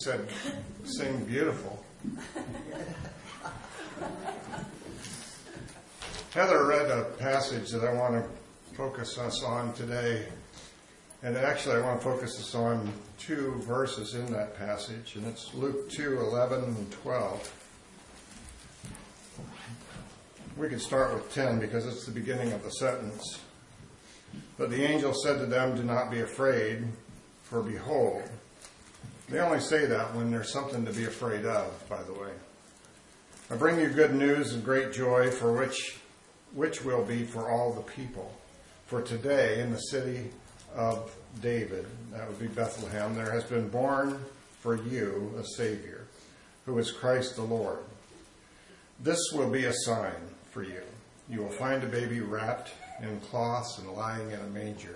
said, sing beautiful. Heather read a passage that I want to focus us on today. And actually I want to focus us on 2 verses in that passage. And it's Luke 2:11 and 12. We could start with 10 because it's the beginning of the sentence. But the angel said to them, "Do not be afraid, for behold." They only say that when there's something to be afraid of, by the way. "I bring you good news and great joy, for which will be for all the people. For today in the city of David," that would be Bethlehem, "there has been born for you a Savior, who is Christ the Lord. This will be a sign for you. You will find a baby wrapped in cloths and lying in a manger."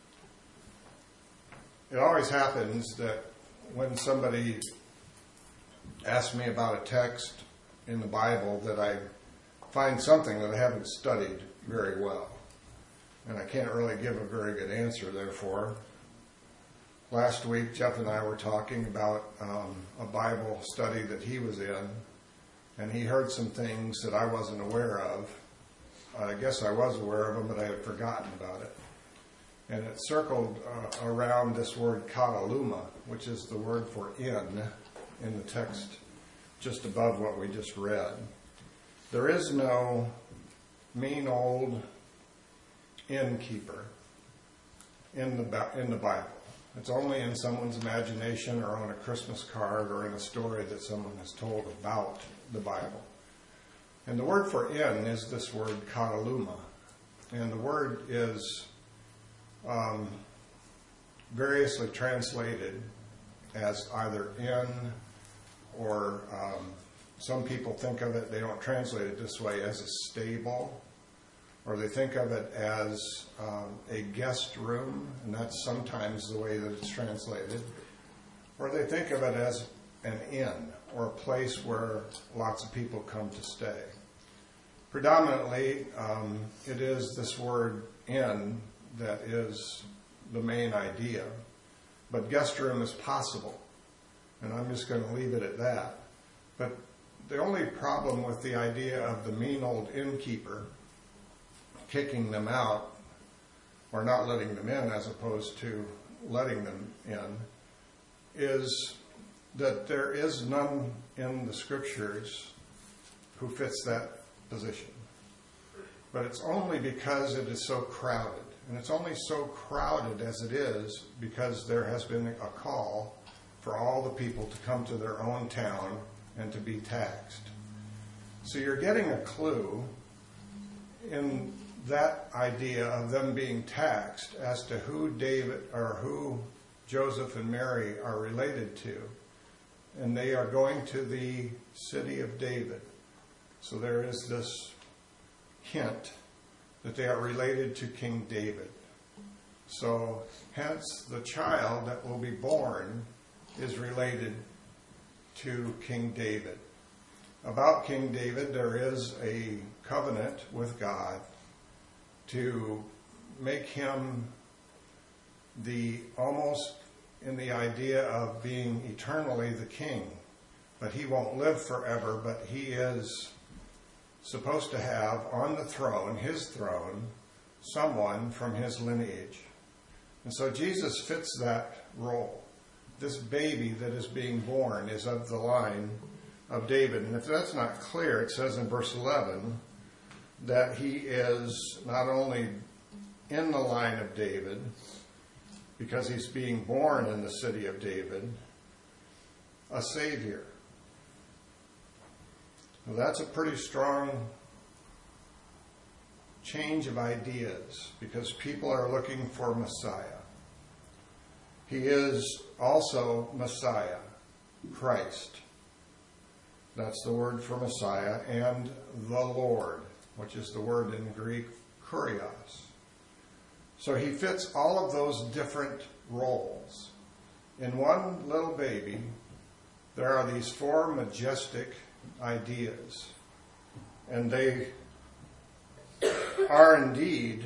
It always happens that when somebody asks me about a text in the Bible that I find something that I haven't studied very well. And I can't really give a very good answer, therefore. Last week, Jeff and I were talking about a Bible study that he was in, and he heard some things that I wasn't aware of. I guess I was aware of them, but I had forgotten about it. And it circled around this word kataluma, which is the word for in the text just above what we just read. There is no mean old innkeeper in the Bible. It's only in someone's imagination or on a Christmas card or in a story that someone has told about the Bible. And the word for in is this word kataluma. And the word is variously translated as either in or some people think of it, they don't translate it this way, as a stable, or they think of it as a guest room, and that's sometimes the way that it's translated, or they think of it as an inn, or a place where lots of people come to stay. Predominantly, it is this word inn that is the main idea, but guest room is possible, and I'm just going to leave it at that. But the only problem with the idea of the mean old innkeeper kicking them out or not letting them in as opposed to letting them in is that there is none in the scriptures who fits that position. But it's only because it is so crowded. And it's only so crowded as it is because there has been a call for all the people to come to their own town and to be taxed. So you're getting a clue in that idea of them being taxed as to who David or who Joseph and Mary are related to. And they are going to the city of David. So there is this hint that they are related to King David. So hence the child that will be born is related to King David. About King David, there is a covenant with God to make him almost in the idea of being eternally the king. But he won't live forever, but he is supposed to have on the throne, his throne, someone from his lineage. And so Jesus fits that role. This baby that is being born is of the line of David. And if that's not clear, it says in verse 11 that he is not only in the line of David, because he's being born in the city of David, a Savior. Well, that's a pretty strong change of ideas because people are looking for Messiah. He is also Messiah, Christ. That's the word for Messiah, and the Lord, which is the word in Greek, kurios. So he fits all of those different roles. In one little baby, there are these 4 majestic ideas, and they are indeed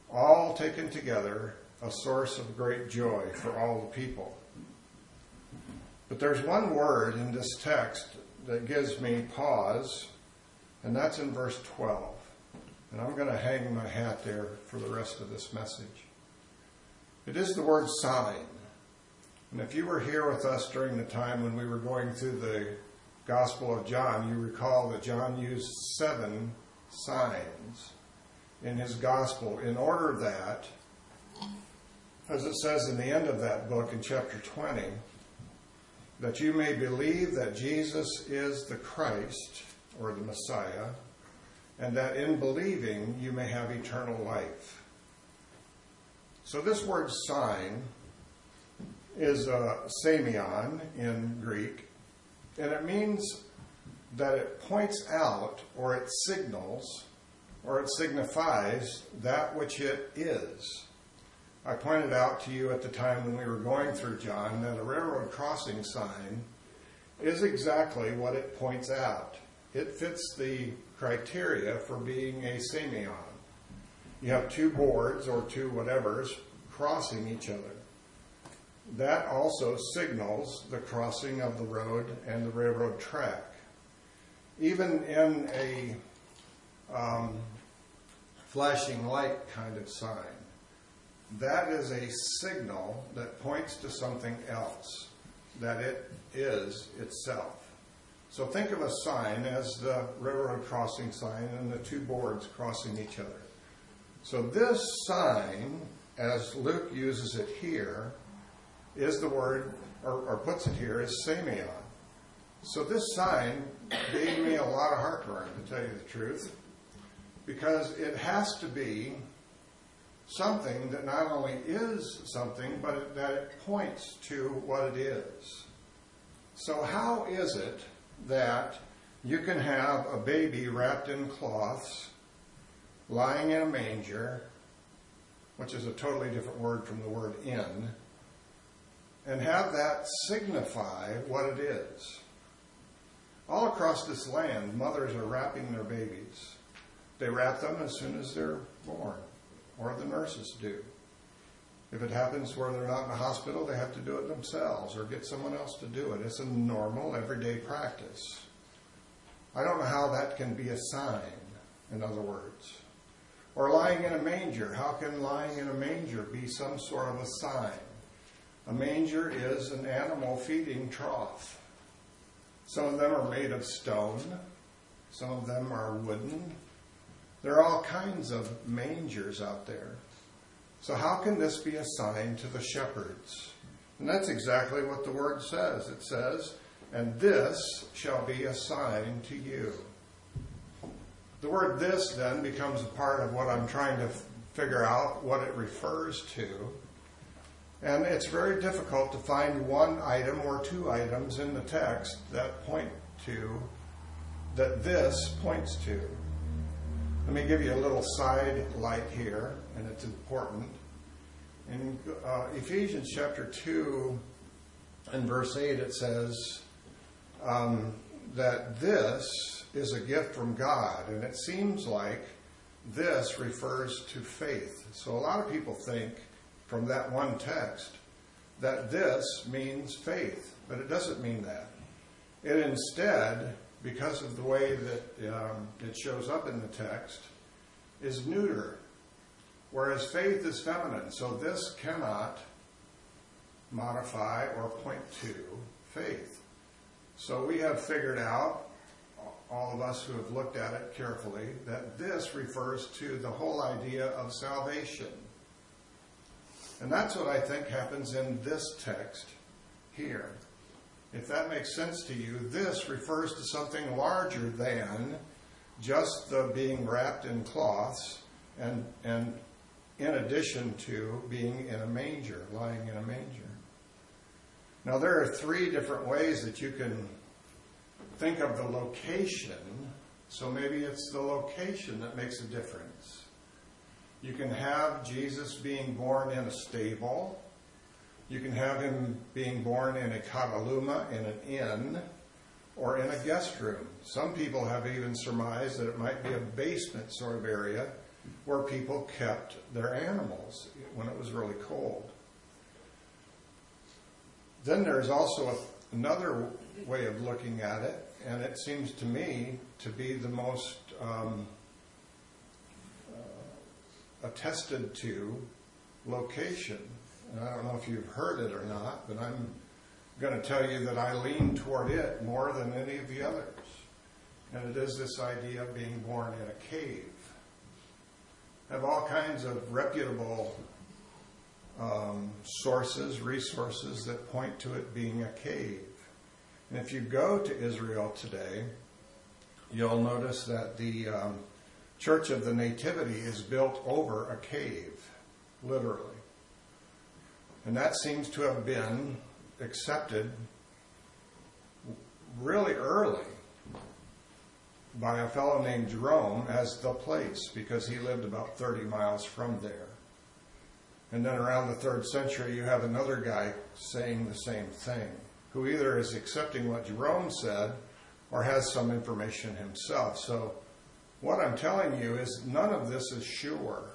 all taken together a source of great joy for all the people. But there's one word in this text that gives me pause, and that's in verse 12. And I'm going to hang my hat there for the rest of this message. It is the word sign. And if you were here with us during the time when we were going through the Gospel of John, you recall that John used 7 signs in his Gospel in order that, as it says in the end of that book in chapter 20, that you may believe that Jesus is the Christ, or the Messiah, and that in believing you may have eternal life. So this word sign is semeion in Greek, and it means that it points out, or it signals, or it signifies that which it is. I pointed out to you at the time when we were going through John that a railroad crossing sign is exactly what it points out. It fits the criteria for being a semeion. You have 2 boards or 2 whatevers crossing each other. That also signals the crossing of the road and the railroad track. Even in a flashing light kind of sign, that is a signal that points to something else, that it is itself. So think of a sign as the railroad crossing sign and the 2 boards crossing each other. So this sign, as Luke uses it here, is the word, or puts it here, is semeion. So this sign gave me a lot of heartburn, to tell you the truth, because it has to be something that not only is something, but that it points to what it is. So how is it that you can have a baby wrapped in cloths, lying in a manger, which is a totally different word from the word in, and have that signify what it is? All across this land, mothers are wrapping their babies. They wrap them as soon as they're born, or the nurses do. If it happens where they're not in a hospital, they have to do it themselves or get someone else to do it. It's a normal, everyday practice. I don't know how that can be a sign, in other words. Or lying in a manger. How can lying in a manger be some sort of a sign? A manger is an animal feeding trough. Some of them are made of stone. Some of them are wooden. There are all kinds of mangers out there. So how can this be a sign to the shepherds? And that's exactly what the word says. It says, and this shall be a sign to you. The word this then becomes a part of what I'm trying to figure out what it refers to. And it's very difficult to find one item or 2 items in the text that point to, that this points to. Let me give you a little side light here, and it's important. In Ephesians chapter 2 and verse 8, it says that this is a gift from God, and it seems like this refers to faith. So a lot of people think from that one text that this means faith, but it doesn't mean that. It instead, because of the way that it shows up in the text, is neuter, whereas faith is feminine. So this cannot modify or point to faith. So we have figured out, all of us who have looked at it carefully, that this refers to the whole idea of salvation. And that's what I think happens in this text here. If that makes sense to you, this refers to something larger than just the being wrapped in cloths and in addition to being in a manger, lying in a manger. Now there are 3 different ways that you can think of the location. So maybe it's the location that makes a difference. You can have Jesus being born in a stable. You can have him being born in a kataluma, in an inn, or in a guest room. Some people have even surmised that it might be a basement sort of area where people kept their animals when it was really cold. Then there's also another way of looking at it, and it seems to me to be the most attested to location. And I don't know if you've heard it or not, but I'm going to tell you that I lean toward it more than any of the others. And it is this idea of being born in a cave. I have all kinds of reputable resources that point to it being a cave. And if you go to Israel today, you'll notice that the Church of the Nativity is built over a cave, literally. And that seems to have been accepted really early by a fellow named Jerome as the place, because he lived about 30 miles from there. And then around the 3rd century, you have another guy saying the same thing, who either is accepting what Jerome said or has some information himself. So what I'm telling you is none of this is sure.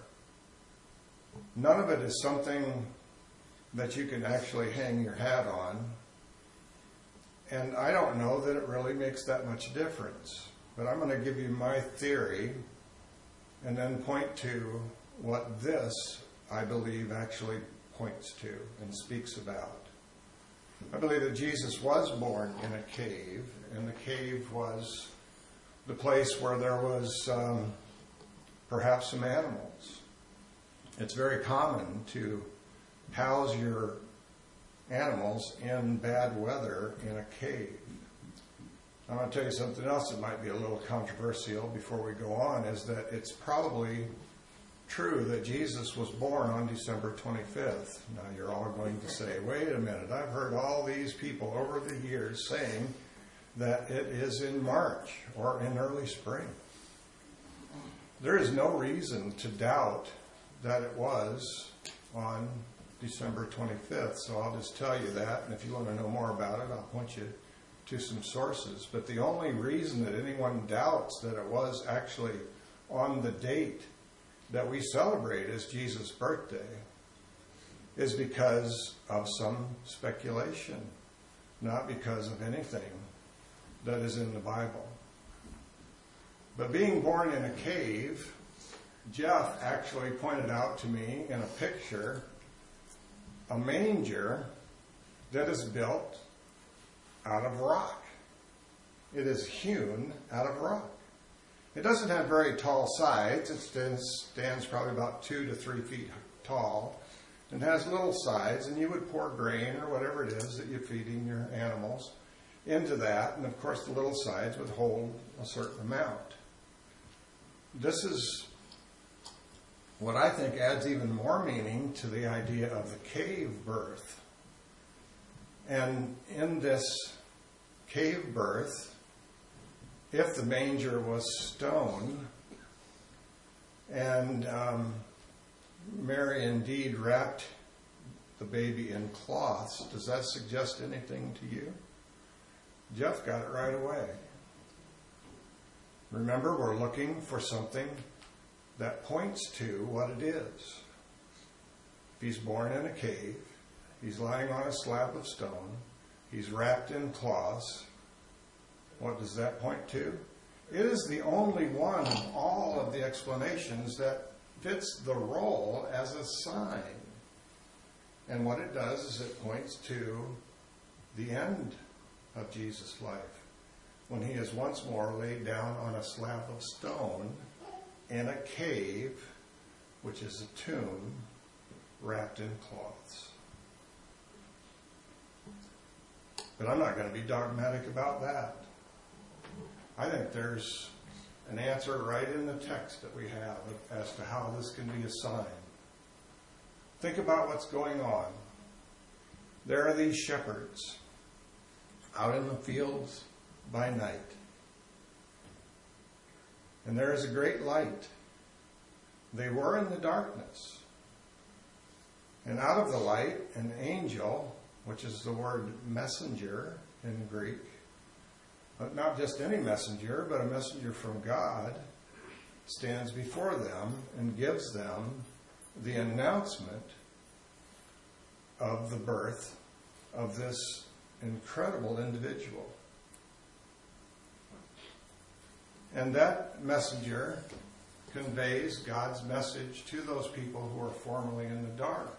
None of it is something that you can actually hang your hat on. And I don't know that it really makes that much difference. But I'm going to give you my theory and then point to what this, I believe, actually points to and speaks about. I believe that Jesus was born in a cave, and the cave was the place where there was perhaps some animals. It's very common to house your animals in bad weather in a cave. I'm going to tell you something else that might be a little controversial before we go on, is that it's probably true that Jesus was born on December 25th. Now you're all going to say, wait a minute, I've heard all these people over the years saying that it is in March or in early spring. There is no reason to doubt that it was on December 25th, so I'll just tell you that, and if you want to know more about it, I'll point you to some sources. But the only reason that anyone doubts that it was actually on the date that we celebrate as Jesus' birthday is because of some speculation, not because of anything that is in the Bible. But being born in a cave, Jeff actually pointed out to me in a picture a manger that is built out of rock. It is hewn out of rock. It doesn't have very tall sides. It stands probably about 2 to 3 feet tall and has little sides, and you would pour grain or whatever it is that you're feeding your animals into that, and of course the little sides would hold a certain amount. This is what I think adds even more meaning to the idea of the cave birth. And in this cave birth, if the manger was stone, and Mary indeed wrapped the baby in cloths, does that suggest anything to you? Jeff got it right away. Remember, we're looking for something that points to what it is. If he's born in a cave, he's lying on a slab of stone, he's wrapped in cloths, what does that point to? It is the only one of all of the explanations that fits the role as a sign. And what it does is it points to the end of Jesus' life, when he is once more laid down on a slab of stone in a cave, which is a tomb, wrapped in cloths. But I'm not going to be dogmatic about that. I think there's an answer right in the text that we have as to how this can be a sign. Think about what's going on. There are these shepherds out in the fields by night. And there is a great light. They were in the darkness. And out of the light, an angel, which is the word messenger in Greek, but not just any messenger, but a messenger from God, stands before them and gives them the announcement of the birth of this incredible individual. And that messenger conveys God's message to those people who are formerly in the dark.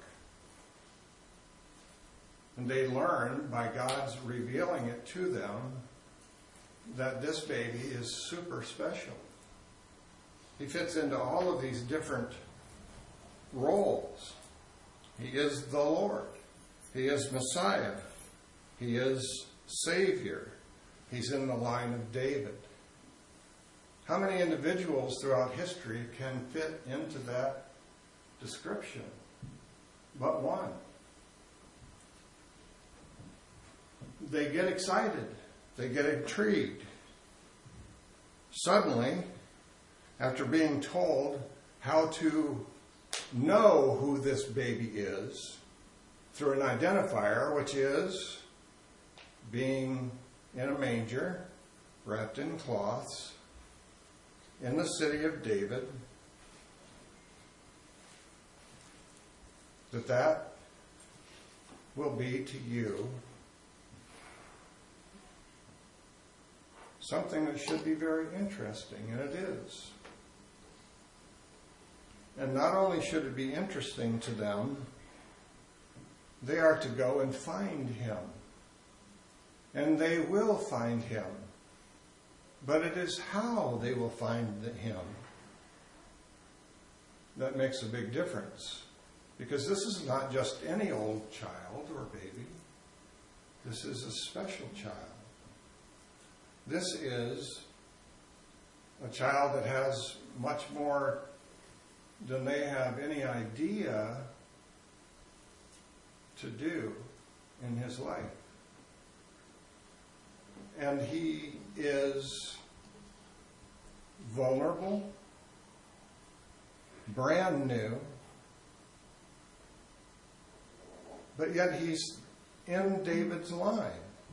And they learn by God's revealing it to them that this baby is super special. He fits into all of these different roles. He is the Lord. He is Messiah. He is Savior. He's in the line of David. How many individuals throughout history can fit into that description? But one. They get excited. They get intrigued. Suddenly, after being told how to know who this baby is through an identifier, which is being in a manger, wrapped in cloths, in the city of David, that will be to you something that should be very interesting, and it is. And not only should it be interesting to them, they are to go and find him. And they will find him. But it is how they will find him that makes a big difference. Because this is not just any old child or baby. This is a special child. This is a child that has much more than they have any idea to do in his life. And he is vulnerable, brand new, but yet he's in David's line.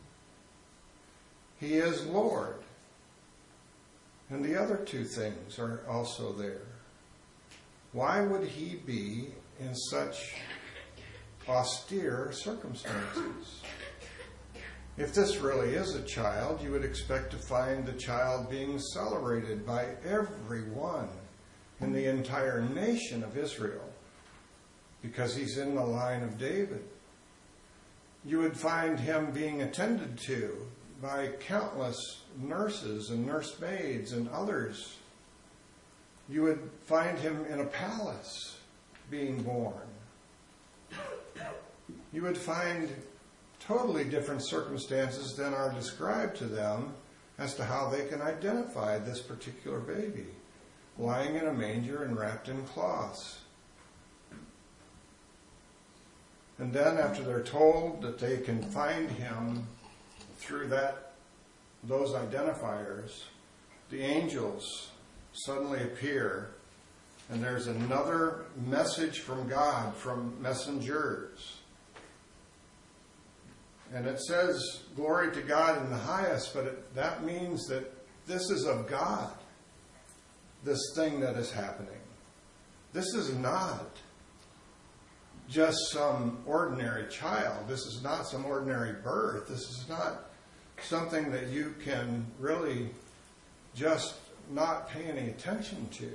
He is Lord. And the other two things are also there. Why would he be in such austere circumstances? If this really is a child, you would expect to find the child being celebrated by everyone in the entire nation of Israel, because he's in the line of David. You would find him being attended to by countless nurses and nursemaids and others. You would find him in a palace being born. You would find totally different circumstances than are described to them as to how they can identify this particular baby, lying in a manger and wrapped in cloths. And then after they're told that they can find him through those identifiers, the angels suddenly appear, and there's another message from God, from messengers. And it says, glory to God in the highest, but that means that this is of God, this thing that is happening. This is not just some ordinary child. This is not some ordinary birth. This is not something that you can really just not pay any attention to.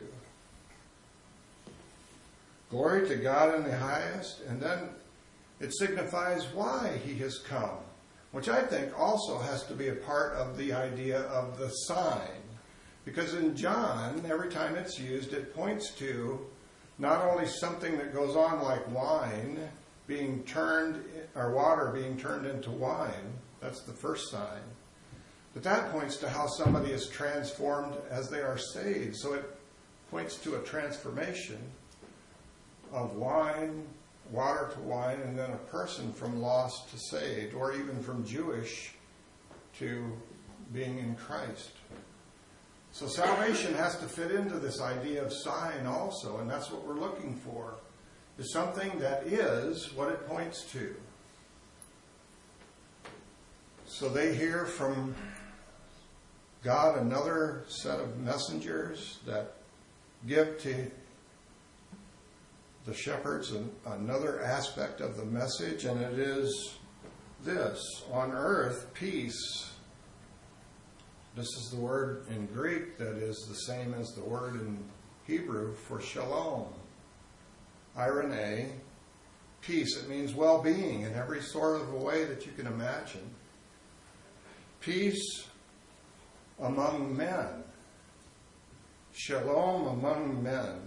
Glory to God in the highest, and then it signifies why he has come, which I think also has to be a part of the idea of the sign. Because in John, every time it's used, it points to not only something that goes on like wine being turned, or water being turned into wine. That's the first sign. But that points to how somebody is transformed as they are saved. So it points to a transformation of wine, water to wine, and then a person from lost to saved, or even from Jewish to being in Christ. So salvation has to fit into this idea of sign also, and that's what we're looking for, is something that is what it points to. So they hear from God another set of messengers that give to the shepherds another aspect of the message, and it is this, on earth, peace. This is the word in Greek that is the same as the word in Hebrew for shalom. Irene, peace. It means well-being in every sort of a way that you can imagine. Peace among men. Shalom among men.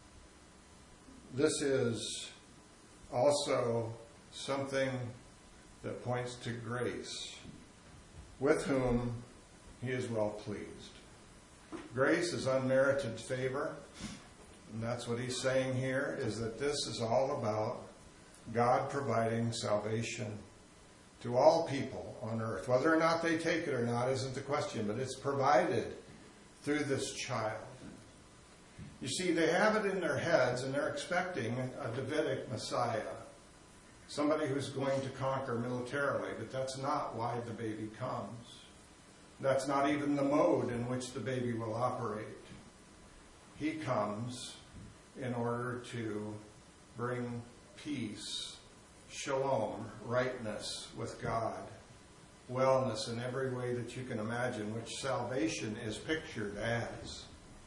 This is also something that points to grace, with whom he is well pleased. Grace is unmerited favor, and that's what he's saying here, is that this is all about God providing salvation to all people on earth. Whether or not they take it or not isn't the question, but it's provided through this child. You see, they have it in their heads, and they're expecting a Davidic Messiah, somebody who's going to conquer militarily, but that's not why the baby comes. That's not even the mode in which the baby will operate. He comes in order to bring peace, shalom, rightness with God, wellness in every way that you can imagine, which salvation is pictured as.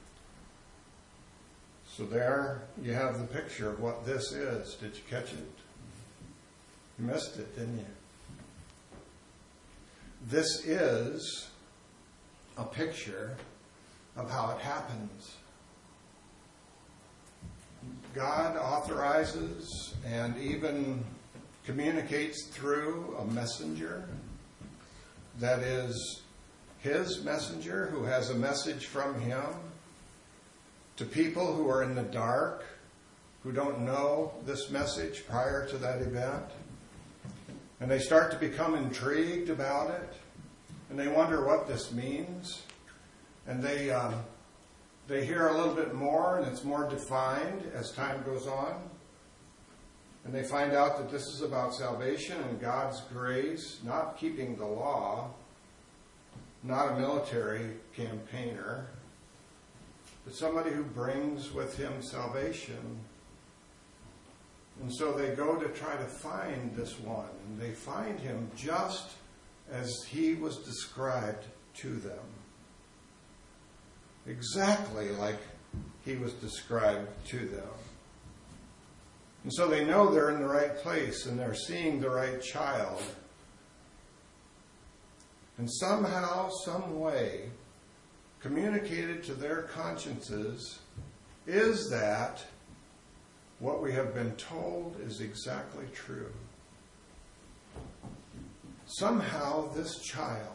So there you have the picture of what this is. Did you catch it? You missed it, didn't you? This is a picture of how it happens. God authorizes and even communicates through a messenger that is his messenger, who has a message from him to people who are in the dark, who don't know this message prior to that event. And they start to become intrigued about it, and they wonder what this means. And they hear a little bit more, and it's more defined as time goes on. And they find out that this is about salvation and God's grace, not keeping the law, not a military campaigner, but somebody who brings with him salvation. And so they go to try to find this one, and they find him just as he was described to them. Exactly like he was described to them. And so they know they're in the right place, and they're seeing the right child. And somehow, some way, communicated to their consciences is that what we have been told is exactly true. Somehow this child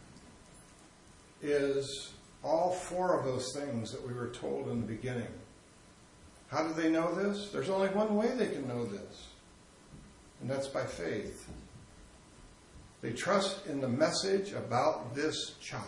is all four of those things that we were told in the beginning. How do they know this? There's only one way they can know this, and that's by faith. They trust in the message about this child.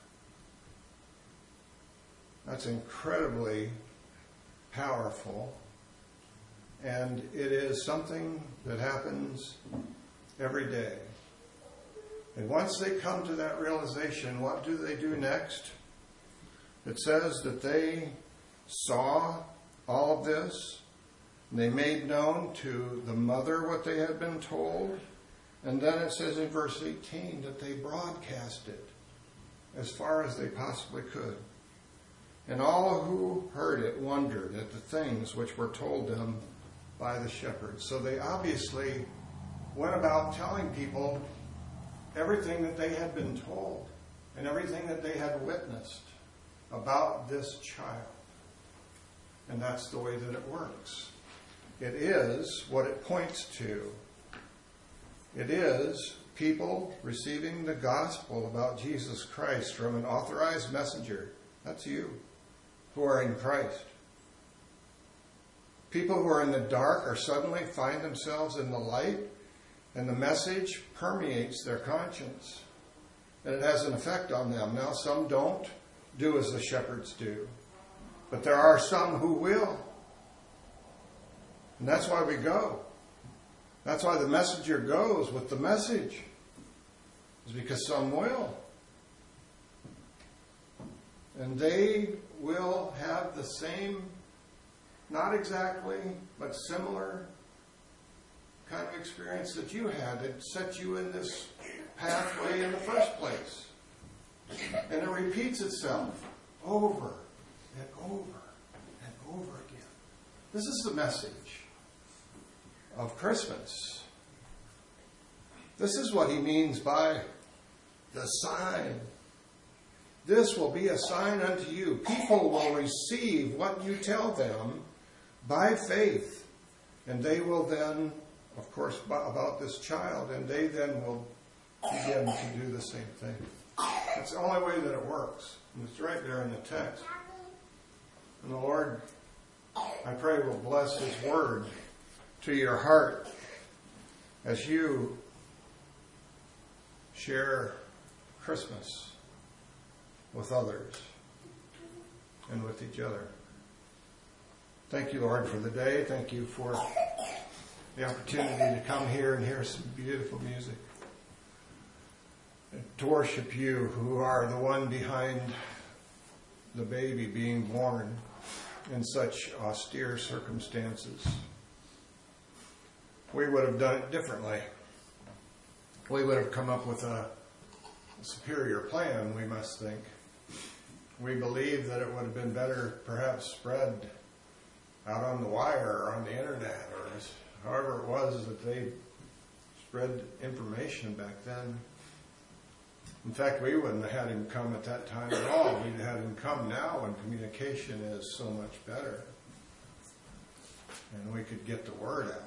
That's incredibly powerful, and it is something that happens every day. And once they come to that realization, what do they do next? It says that they saw all of this, and they made known to the mother what they had been told, and then it says in verse 18 that they broadcast it as far as they possibly could. And all who heard it wondered at the things which were told them by the shepherds. So they obviously went about telling people everything that they had been told and everything that they had witnessed about this child. And that's the way that it works. It is what it points to. It is people receiving the gospel about Jesus Christ from an authorized messenger. That's you, who are in Christ. People who are in the dark are suddenly find themselves in the light, and the message permeates their conscience. And it has an effect on them. Now, some don't do as the shepherds do, but there are some who will. And that's why we go. That's why the messenger goes with the message. It's because some will. And they will have the same, not exactly, but similar kind of experience that you had that set you in this pathway in the first place. And it repeats itself over and over and over again. This is the message of Christmas. This is what he means by the sign. This will be a sign unto you. People will receive what you tell them by faith. And they will then, of course, about this child, and they then will begin to do the same thing. That's the only way that it works. And it's right there in the text. And the Lord, I pray, will bless His word to your heart as you share Christmas with others and with each other. Thank you, Lord, for the day. Thank you for the opportunity to come here and hear some beautiful music. And to worship you, who are the one behind the baby being born in such austere circumstances. We would have done it differently. We would have come up with a superior plan, we must think. We believe that it would have been better perhaps spread out on the wire or on the internet, or however it was that they spread information back then. In fact, we wouldn't have had him come at that time at all. We'd have had him come now when communication is so much better. And we could get the word out.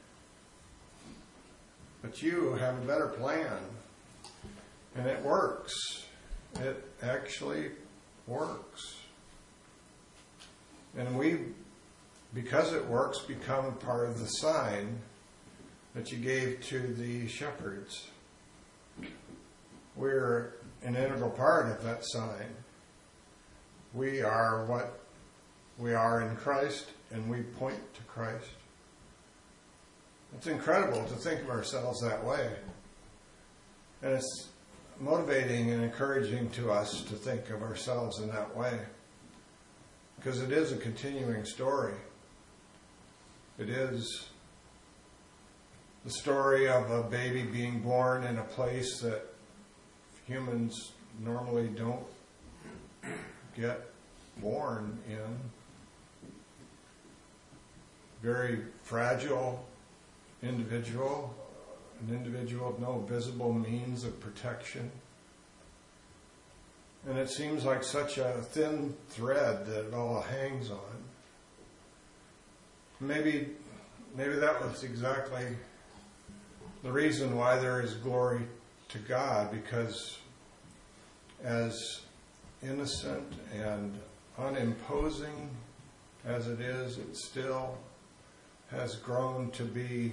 But you have a better plan. And it works. It actually works. And we, because it works, become part of the sign that you gave to the shepherds. We're an integral part of that sign. We are what we are in Christ, and we point to Christ. It's incredible to think of ourselves that way. And it's motivating and encouraging to us to think of ourselves in that way. Because it is a continuing story. It is the story of a baby being born in a place that humans normally don't get born in. Very fragile individual, an individual with no visible means of protection. And it seems like such a thin thread that it all hangs on. Maybe that was exactly the reason why there is glory to God, because as innocent and unimposing as it is, it still has grown to be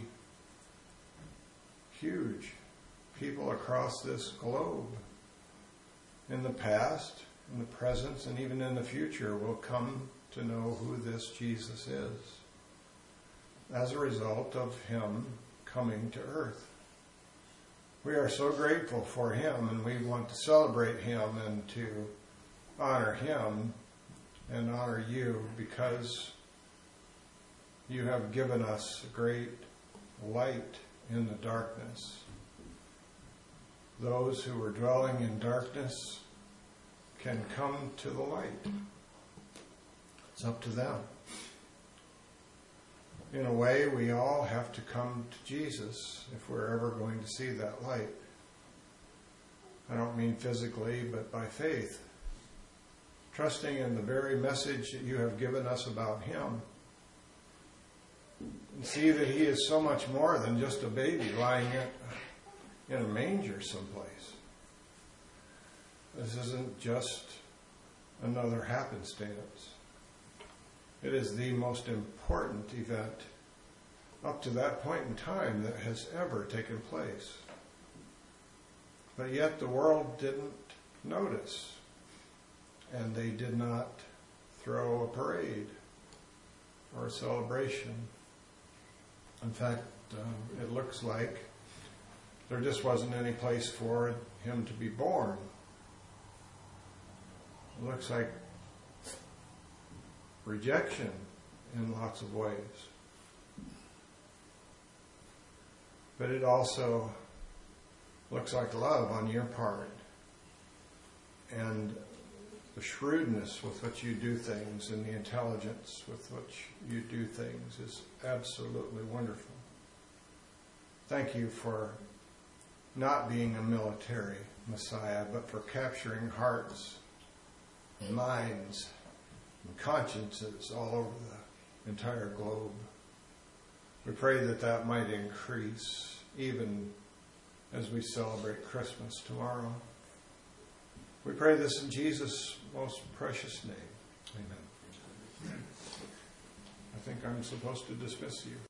huge. People across this globe, in the past, in the present, and even in the future, will come to know who this Jesus is as a result of Him coming to earth. We are so grateful for Him, and we want to celebrate Him and to honor Him and honor you, because you have given us a great light in the darkness. Those who are dwelling in darkness can come to the light. It's up to them. In a way, we all have to come to Jesus if we're ever going to see that light. I don't mean physically, but by faith. Trusting in the very message that you have given us about Him. And see that He is so much more than just a baby lying in a manger someplace. This isn't just another happenstance. It is the most important event up to that point in time that has ever taken place. But yet the world didn't notice, and they did not throw a parade or a celebration. In fact, it looks like there just wasn't any place for Him to be born. It looks like rejection in lots of ways. but it also looks like love on your part. And the shrewdness with which you do things and the intelligence with which you do things is absolutely wonderful. Thank you for not being a military Messiah, but for capturing hearts and minds and consciences all over the entire globe. We pray that that might increase even as we celebrate Christmas tomorrow. We pray this in Jesus' most precious name. Amen. I think I'm supposed to dismiss you.